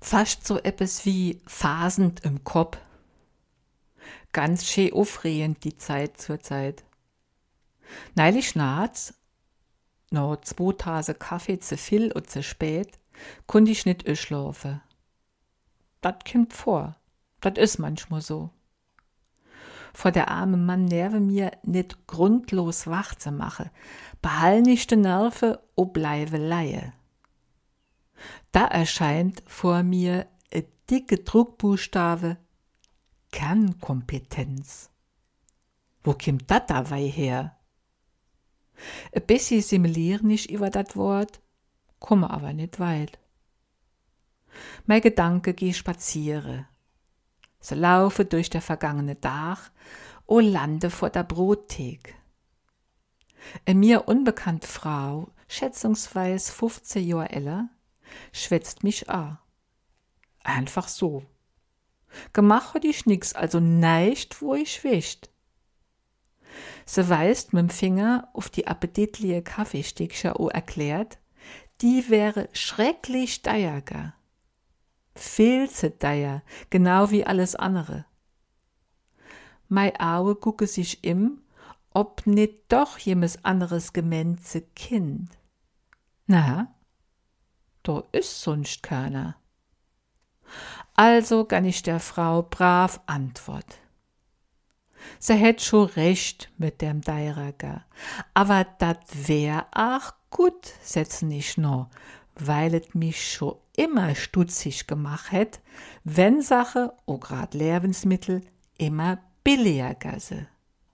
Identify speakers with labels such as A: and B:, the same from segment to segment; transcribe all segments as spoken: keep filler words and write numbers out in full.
A: Fast so etwas wie phasend im Kopf. Ganz schön aufregend die Zeit zur Zeit. Neulich nachts, noch zwei Tasse Kaffee zu viel und zu spät, konnte ich nicht schlafen. Das kommt vor. Das ist manchmal so. Vor der arme Mann nerve mir nicht grundlos wach zu machen. Behall nicht die Nerven und bleibe leihe. Da erscheint vor mir ein dicke Druckbuchstabe Kernkompetenz. Wo kommt das dabei her? Ein bisschen simulieren ich über das Wort, komme aber nicht weit. Mein Gedanke geh spazieren. So laufe durch der vergangene Tag und lande vor der Brottheke. Eine mir unbekannte Frau, schätzungsweise fünfzehn Jahre älter, schwätzt mich an. Einfach so. Gemacht hat ich nix, also neicht, wo ich wischt. Sie weist mit dem Finger auf die appetitliche Kaffeestickchen und erklärt, die wäre schrecklich teuer. Viel zu teuer, genau wie alles andere. Mei Auge gucke sich im, ob nicht doch jemes anderes gemeinte Kind. Na, da ist sonst keiner. Also kann ich der Frau brav antwort. Sie hätt schon recht mit dem Deirager, aber dat wär auch gut, setzen ich noch, weil et mich schon immer stutzig gemacht hätt, wenn Sache, o grad Lebensmittel, immer billiger gasse.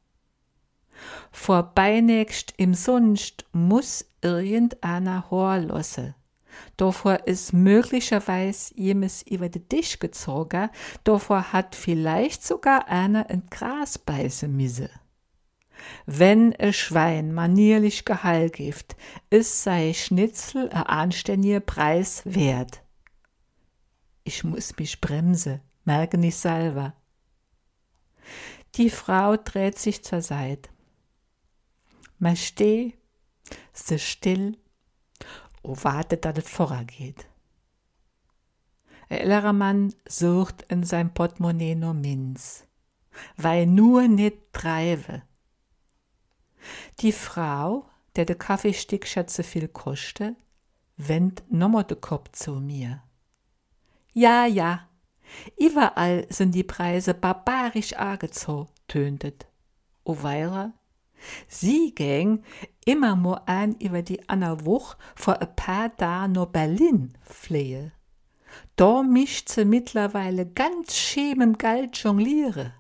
A: Vorbeinächst im Sonst muss irgendeiner horlosse. Davor ist möglicherweise jemes über den Tisch gezogen, davor hat vielleicht sogar einer in Gras beißen müsse. Wenn ein Schwein manierlich Gehall gibt, ist sei Schnitzel ein anständiger Preis wert. Ich muss mich bremse, merke nicht selber. Die Frau dreht sich zur Seite. Man steh, se still, und wartet, dass es vorgeht. Ein älterer Mann sucht in sein Portemonnaie nur Minz, weil nur nicht treibe. Die Frau, der de Kaffeestickchen zu viel koste, wendet nommer de Kopf zu mir. Ja, ja, überall sind die Preise barbarisch angezogen, töntet. O weiter, sie gäng immer mo an über die Anna Woche vor ein paar Tagen nach Berlin flehe. Da mischt sie mittlerweile ganz schön im Geld jongliere.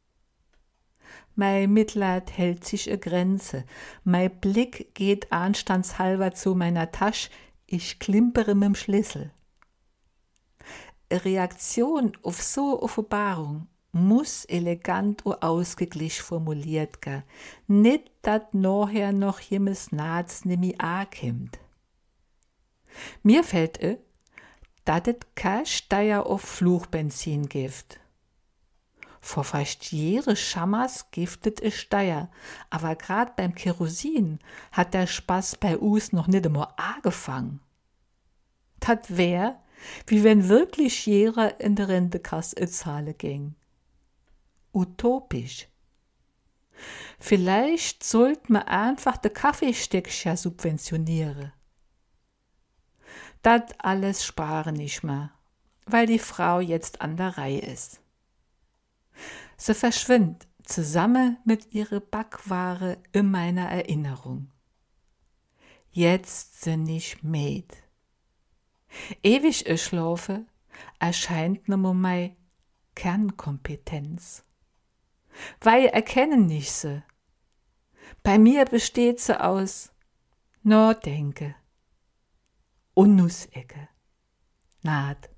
A: Mei Mitleid hält sich a Grenze, mei Blick geht anstandshalber zu meiner Tasche, ich klimpere mit'm Schlüssel. A Reaktion auf so Offenbarung muss elegant und ausgeglichen formuliert ga, nit dat nachher noch jemes Nats nimi aankommt. Mir fällt e, dat et kein Steier auf Fluchbenzin gibt. Vor fast jede Schammers giftet e Steier, aber grad beim Kerosin hat der Spaß bei us noch nit einmal angefangen. Dat wär, wie wenn wirklich jeder in der Rentekasse zahle ging. Utopisch. Vielleicht sollt man einfach de Kaffeestickchen subventionieren. Dat alles spare nicht mehr, weil die Frau jetzt an der Reihe ist. Sie verschwindet zusammen mit ihrer Backware in meiner Erinnerung. Jetzt sind ich Mäd. Ewig ich schlafe, erscheint nur mei Kernkompetenz. Weil erkennen nicht se. Bei mir besteht sie aus Nachdenke und Nussecke. Naht.